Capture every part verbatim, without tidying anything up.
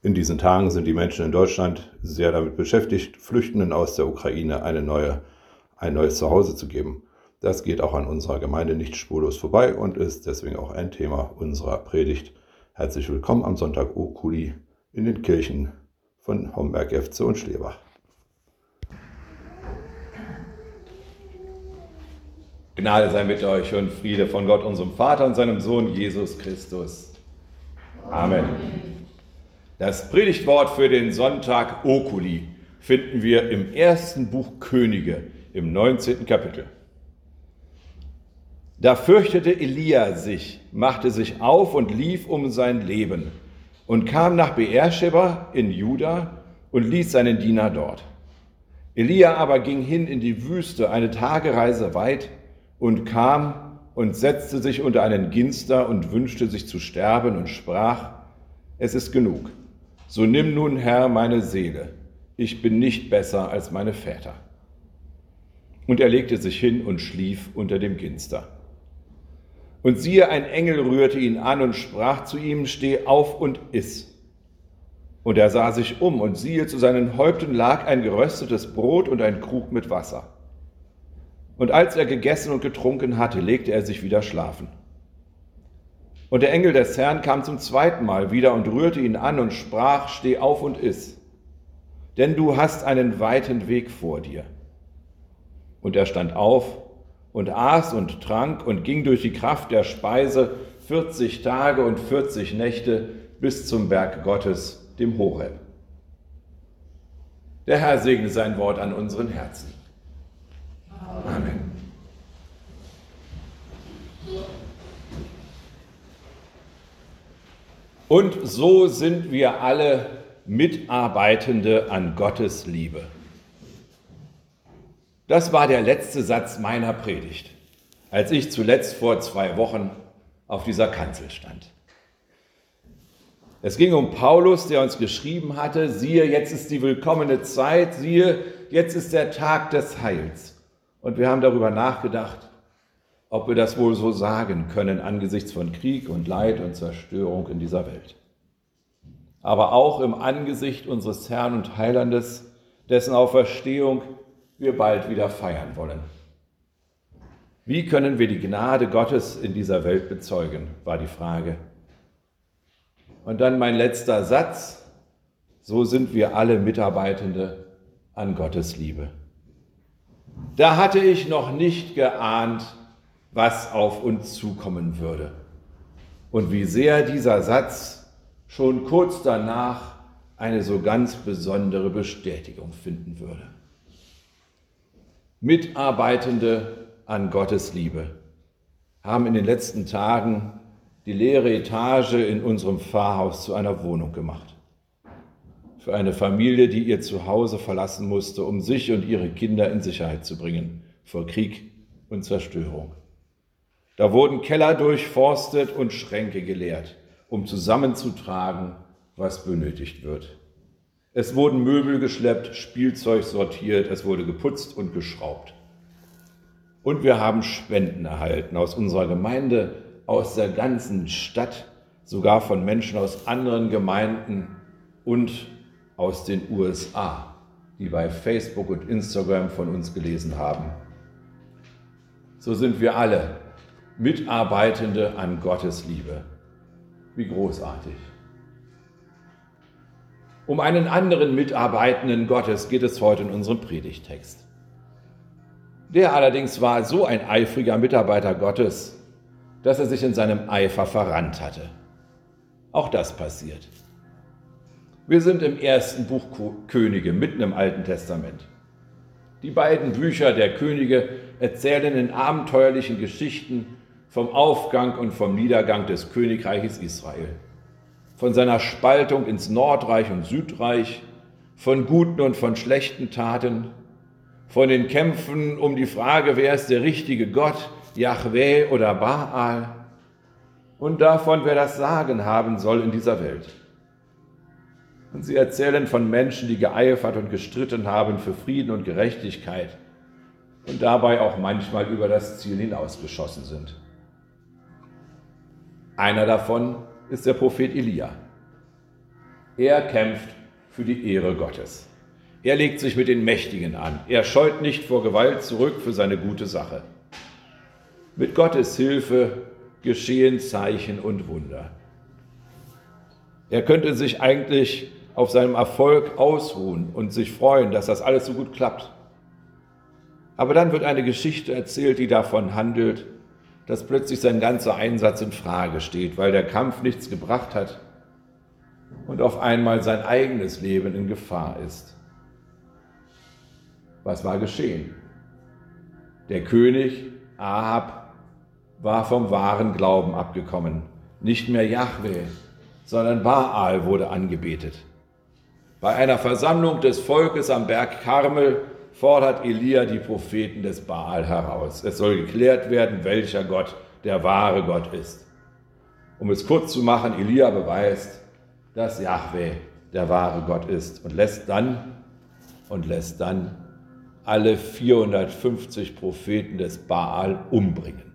In diesen Tagen sind die Menschen in Deutschland sehr damit beschäftigt, Flüchtenden aus der Ukraine eine neue, ein neues Zuhause zu geben. Das geht auch an unserer Gemeinde nicht spurlos vorbei und ist deswegen auch ein Thema unserer Predigt. Herzlich willkommen am Sonntag Oculi in den Kirchen von Homberg, Efze und Schlebach. Gnade sei mit euch und Friede von Gott, unserem Vater und seinem Sohn Jesus Christus. Amen. Das Predigtwort für den Sonntag Oculi finden wir im ersten Buch Könige im neunzehnten Kapitel. Da fürchtete Elia sich, machte sich auf und lief um sein Leben und kam nach Beersheba in Juda und ließ seinen Diener dort. Elia aber ging hin in die Wüste, eine Tagereise weit, und kam und setzte sich unter einen Ginster und wünschte sich zu sterben und sprach: Es ist genug, so nimm nun, Herr, meine Seele, ich bin nicht besser als meine Väter. Und er legte sich hin und schlief unter dem Ginster. Und siehe, ein Engel rührte ihn an und sprach zu ihm: Steh auf und iss. Und er sah sich um, und siehe, zu seinen Häupten lag ein geröstetes Brot und ein Krug mit Wasser. Und als er gegessen und getrunken hatte, legte er sich wieder schlafen. Und der Engel des Herrn kam zum zweiten Mal wieder und rührte ihn an und sprach: Steh auf und iss, denn du hast einen weiten Weg vor dir. Und er stand auf und aß und trank und ging durch die Kraft der Speise vierzig Tage und vierzig Nächte bis zum Berg Gottes, dem Horeb. Der Herr segne sein Wort an unseren Herzen. Amen. Und so sind wir alle Mitarbeitende an Gottes Liebe. Das war der letzte Satz meiner Predigt, als ich zuletzt vor zwei Wochen auf dieser Kanzel stand. Es ging um Paulus, der uns geschrieben hatte: Siehe, jetzt ist die willkommene Zeit, siehe, jetzt ist der Tag des Heils. Und wir haben darüber nachgedacht, ob wir das wohl so sagen können angesichts von Krieg und Leid und Zerstörung in dieser Welt. Aber auch im Angesicht unseres Herrn und Heilandes, dessen Auferstehung wir bald wieder feiern wollen. Wie können wir die Gnade Gottes in dieser Welt bezeugen, war die Frage. Und dann mein letzter Satz: So sind wir alle Mitarbeitende an Gottes Liebe. Da hatte ich noch nicht geahnt, was auf uns zukommen würde und wie sehr dieser Satz schon kurz danach eine so ganz besondere Bestätigung finden würde. Mitarbeitende an Gottes Liebe haben in den letzten Tagen die leere Etage in unserem Pfarrhaus zu einer Wohnung gemacht. Für eine Familie, die ihr Zuhause verlassen musste, um sich und ihre Kinder in Sicherheit zu bringen vor Krieg und Zerstörung. Da wurden Keller durchforstet und Schränke geleert, um zusammenzutragen, was benötigt wird. Es wurden Möbel geschleppt, Spielzeug sortiert, es wurde geputzt und geschraubt. Und wir haben Spenden erhalten aus unserer Gemeinde, aus der ganzen Stadt, sogar von Menschen aus anderen Gemeinden und aus den U S A, die bei Facebook und Instagram von uns gelesen haben. So sind wir alle Mitarbeitende an Gottes Liebe. Wie großartig. Um einen anderen Mitarbeitenden Gottes geht es heute in unserem Predigttext. Der allerdings war so ein eifriger Mitarbeiter Gottes, dass er sich in seinem Eifer verrannt hatte. Auch das passiert. Wir sind im ersten Buch Könige, mitten im Alten Testament. Die beiden Bücher der Könige erzählen in abenteuerlichen Geschichten vom Aufgang und vom Niedergang des Königreiches Israel, von seiner Spaltung ins Nordreich und Südreich, von guten und von schlechten Taten, von den Kämpfen um die Frage, wer ist der richtige Gott, Jahwe oder Baal, und davon, wer das Sagen haben soll in dieser Welt. Und sie erzählen von Menschen, die geeifert und gestritten haben für Frieden und Gerechtigkeit und dabei auch manchmal über das Ziel hinausgeschossen sind. Einer davon ist der Prophet Elia. Er kämpft für die Ehre Gottes. Er legt sich mit den Mächtigen an. Er scheut nicht vor Gewalt zurück für seine gute Sache. Mit Gottes Hilfe geschehen Zeichen und Wunder. Er könnte sich eigentlich auf seinem Erfolg ausruhen und sich freuen, dass das alles so gut klappt. Aber dann wird eine Geschichte erzählt, die davon handelt, dass plötzlich sein ganzer Einsatz in Frage steht, weil der Kampf nichts gebracht hat und auf einmal sein eigenes Leben in Gefahr ist. Was war geschehen? Der König Ahab war vom wahren Glauben abgekommen. Nicht mehr Jahwe, sondern Baal wurde angebetet. Bei einer Versammlung des Volkes am Berg Karmel fordert Elia die Propheten des Baal heraus. Es soll geklärt werden, welcher Gott der wahre Gott ist. Um es kurz zu machen, Elia beweist, dass Jahwe der wahre Gott ist und lässt dann, und lässt dann alle vierhundertfünfzig Propheten des Baal umbringen.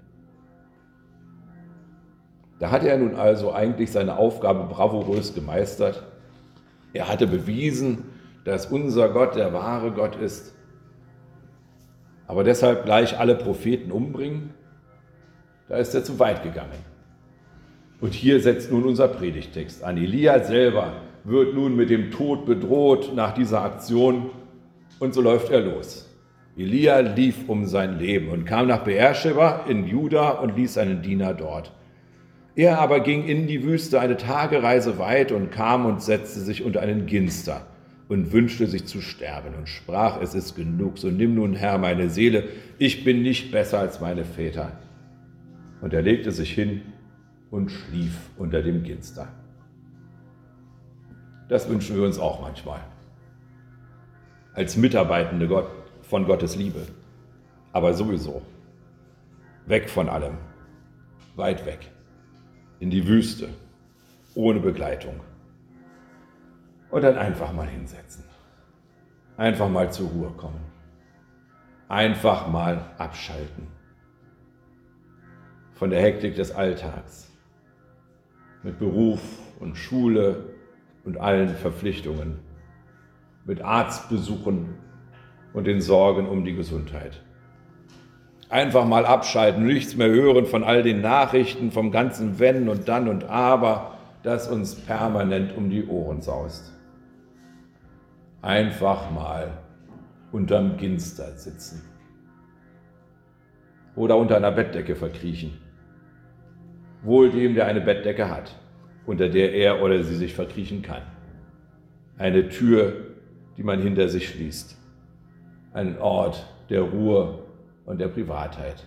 Da hat er nun also eigentlich seine Aufgabe bravourös gemeistert. Er hatte bewiesen, dass unser Gott der wahre Gott ist. Aber deshalb gleich alle Propheten umbringen, da ist er zu weit gegangen. Und hier setzt nun unser Predigtext an. Elia selber wird nun mit dem Tod bedroht nach dieser Aktion und so läuft er los. Elia lief um sein Leben und kam nach Beersheba in Juda und ließ einen Diener dort. Er aber ging in die Wüste eine Tagereise weit und kam und setzte sich unter einen Ginster und wünschte sich zu sterben und sprach, es ist genug, so nimm nun, Herr, meine Seele, ich bin nicht besser als meine Väter. Und er legte sich hin und schlief unter dem Ginster. Das wünschen wir uns auch manchmal. Als Mitarbeitende Gott, von Gottes Liebe. Aber sowieso. Weg von allem. Weit weg. In die Wüste. Ohne Begleitung. Und dann einfach mal hinsetzen. Einfach mal zur Ruhe kommen. Einfach mal abschalten. Von der Hektik des Alltags. Mit Beruf und Schule und allen Verpflichtungen. Mit Arztbesuchen und den Sorgen um die Gesundheit. Einfach mal abschalten, nichts mehr hören von all den Nachrichten, vom ganzen Wenn und Dann und Aber, das uns permanent um die Ohren saust. Einfach mal unterm Ginster sitzen. Oder unter einer Bettdecke verkriechen. Wohl dem, der eine Bettdecke hat, unter der er oder sie sich verkriechen kann. Eine Tür, die man hinter sich schließt. Ein Ort der Ruhe und der Privatheit.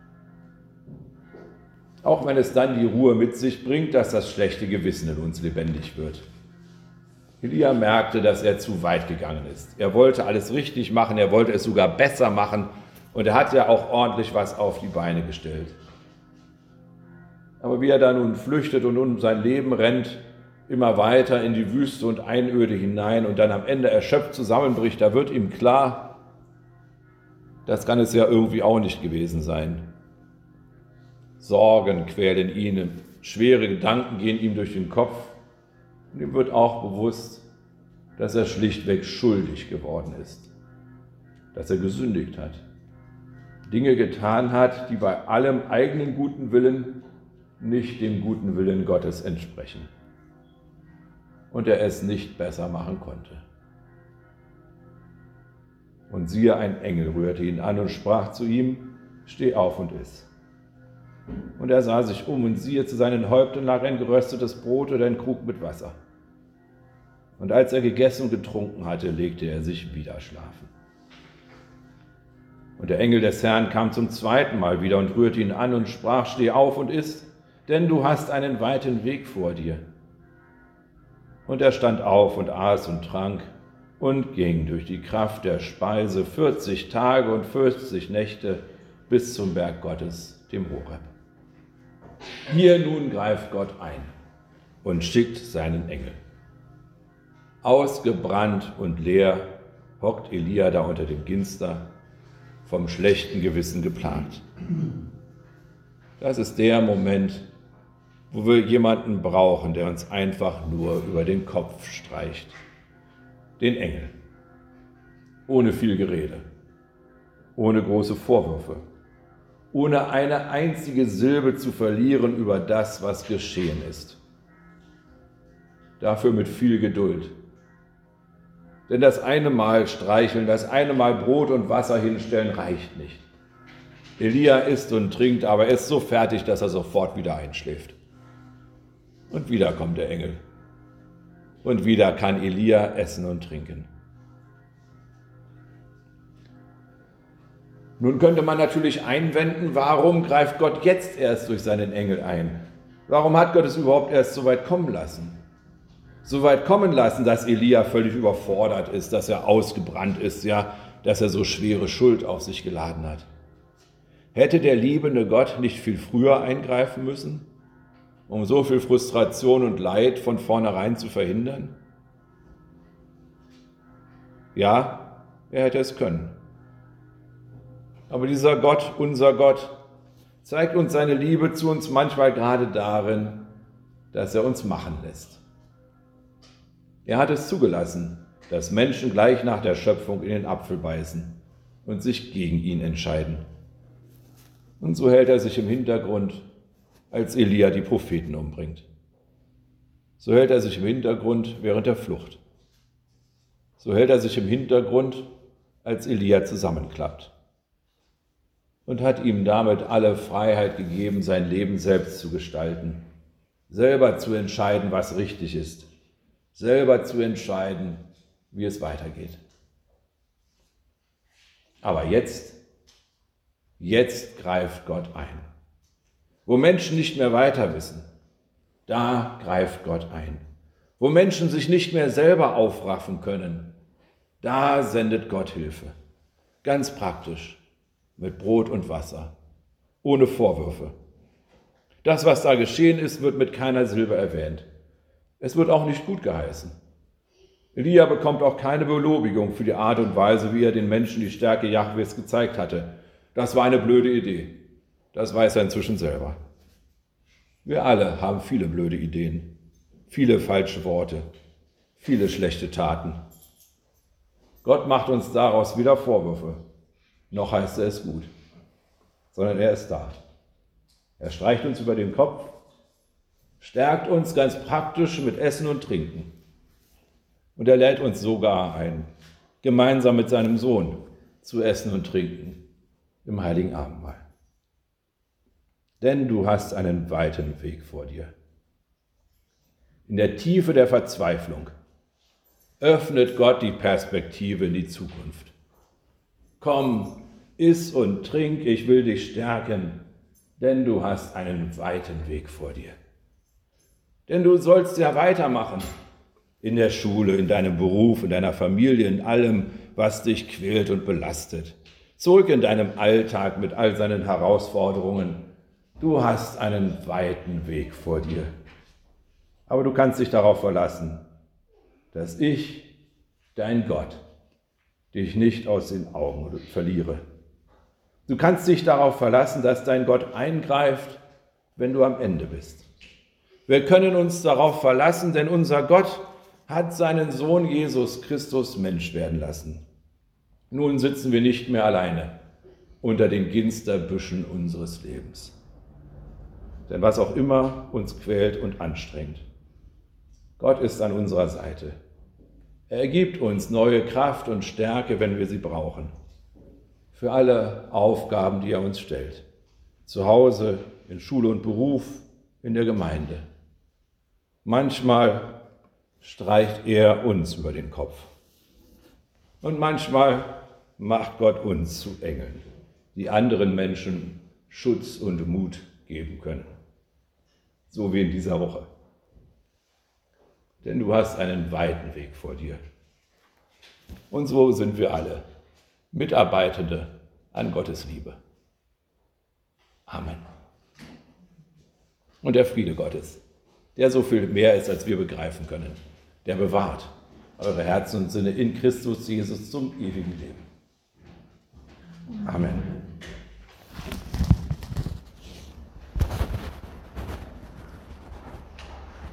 Auch wenn es dann die Ruhe mit sich bringt, dass das schlechte Gewissen in uns lebendig wird. Elia merkte, dass er zu weit gegangen ist. Er wollte alles richtig machen, er wollte es sogar besser machen und er hat ja auch ordentlich was auf die Beine gestellt. Aber wie er da nun flüchtet und um sein Leben rennt, immer weiter in die Wüste und Einöde hinein und dann am Ende erschöpft zusammenbricht, da wird ihm klar, das kann es ja irgendwie auch nicht gewesen sein. Sorgen quälen ihn, schwere Gedanken gehen ihm durch den Kopf und ihm wird auch bewusst, dass er schlichtweg schuldig geworden ist, dass er gesündigt hat, Dinge getan hat, die bei allem eigenen guten Willen nicht dem guten Willen Gottes entsprechen und er es nicht besser machen konnte. Und siehe, ein Engel rührte ihn an und sprach zu ihm, steh auf und iss. Und er sah sich um und siehe, zu seinen Häupten lag ein geröstetes Brot oder ein Krug mit Wasser. Und als er gegessen und getrunken hatte, legte er sich wieder schlafen. Und der Engel des Herrn kam zum zweiten Mal wieder und rührte ihn an und sprach, steh auf und iss, denn du hast einen weiten Weg vor dir. Und er stand auf und aß und trank und ging durch die Kraft der Speise vierzig Tage und vierzig Nächte bis zum Berg Gottes, dem Horeb. Hier nun greift Gott ein und schickt seinen Engel. Ausgebrannt und leer hockt Elia da unter dem Ginster, vom schlechten Gewissen geplagt. Das ist der Moment, wo wir jemanden brauchen, der uns einfach nur über den Kopf streicht. Den Engel. Ohne viel Gerede, ohne große Vorwürfe, ohne eine einzige Silbe zu verlieren über das, was geschehen ist. Dafür mit viel Geduld. Denn das eine Mal streicheln, das eine Mal Brot und Wasser hinstellen reicht nicht. Elia isst und trinkt, aber er ist so fertig, dass er sofort wieder einschläft. Und wieder kommt der Engel. Und wieder kann Elia essen und trinken. Nun könnte man natürlich einwenden, warum greift Gott jetzt erst durch seinen Engel ein? Warum hat Gott es überhaupt erst so weit kommen lassen? So weit kommen lassen, dass Elia völlig überfordert ist, dass er ausgebrannt ist, ja, dass er so schwere Schuld auf sich geladen hat. Hätte der liebende Gott nicht viel früher eingreifen müssen, um so viel Frustration und Leid von vornherein zu verhindern? Ja, er hätte es können. Aber dieser Gott, unser Gott, zeigt uns seine Liebe zu uns manchmal gerade darin, dass er uns machen lässt. Er hat es zugelassen, dass Menschen gleich nach der Schöpfung in den Apfel beißen und sich gegen ihn entscheiden. Und so hält er sich im Hintergrund, als Elia die Propheten umbringt. So hält er sich im Hintergrund während der Flucht. So hält er sich im Hintergrund, als Elia zusammenklappt. Und hat ihm damit alle Freiheit gegeben, sein Leben selbst zu gestalten, selber zu entscheiden, was richtig ist, selber zu entscheiden, wie es weitergeht. Aber jetzt, jetzt greift Gott ein. Wo Menschen nicht mehr weiter wissen, da greift Gott ein. Wo Menschen sich nicht mehr selber aufraffen können, da sendet Gott Hilfe. Ganz praktisch. Mit Brot und Wasser, ohne Vorwürfe. Das, was da geschehen ist, wird mit keiner Silbe erwähnt. Es wird auch nicht gut geheißen. Elia bekommt auch keine Belobigung für die Art und Weise, wie er den Menschen die Stärke Jahwes gezeigt hatte. Das war eine blöde Idee. Das weiß er inzwischen selber. Wir alle haben viele blöde Ideen, viele falsche Worte, viele schlechte Taten. Gott macht uns daraus wieder Vorwürfe. Noch heißt er es gut, sondern er ist da. Er streicht uns über den Kopf, stärkt uns ganz praktisch mit Essen und Trinken. Und er lädt uns sogar ein, gemeinsam mit seinem Sohn zu essen und trinken im Heiligen Abendmahl. Denn du hast einen weiten Weg vor dir. In der Tiefe der Verzweiflung öffnet Gott die Perspektive in die Zukunft. Komm, iss und trink, ich will dich stärken, denn du hast einen weiten Weg vor dir. Denn du sollst ja weitermachen in der Schule, in deinem Beruf, in deiner Familie, in allem, was dich quält und belastet. Zurück in deinem Alltag mit all seinen Herausforderungen. Du hast einen weiten Weg vor dir. Aber du kannst dich darauf verlassen, dass ich, dein Gott, dich nicht aus den Augen verliere. Du kannst dich darauf verlassen, dass dein Gott eingreift, wenn du am Ende bist. Wir können uns darauf verlassen, denn unser Gott hat seinen Sohn Jesus Christus Mensch werden lassen. Nun sitzen wir nicht mehr alleine unter den Ginsterbüschen unseres Lebens. Denn was auch immer uns quält und anstrengt, Gott ist an unserer Seite. Er gibt uns neue Kraft und Stärke, wenn wir sie brauchen. Für alle Aufgaben, die er uns stellt. Zu Hause, in Schule und Beruf, in der Gemeinde. Manchmal streicht er uns über den Kopf. Und manchmal macht Gott uns zu Engeln, die anderen Menschen Schutz und Mut geben können. So wie in dieser Woche. Denn du hast einen weiten Weg vor dir. Und so sind wir alle Mitarbeitende an Gottes Liebe. Amen. Und der Friede Gottes, der so viel mehr ist, als wir begreifen können, der bewahrt eure Herzen und Sinne in Christus Jesus zum ewigen Leben. Amen.